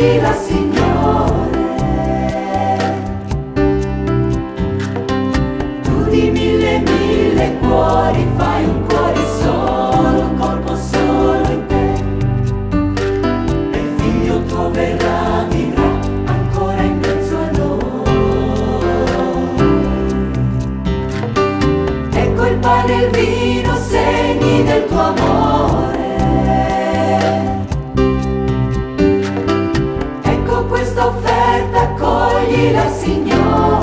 accoglila, Signore. Tu di mille cuori fai un cuore solo, un corpo solo in te. E il Figlio tuo verrà, vivrà ancora in mezzo a noi. Ecco il pane e il vino, segni del tuo amore. Ecco questa offerta, accoglila, Signore.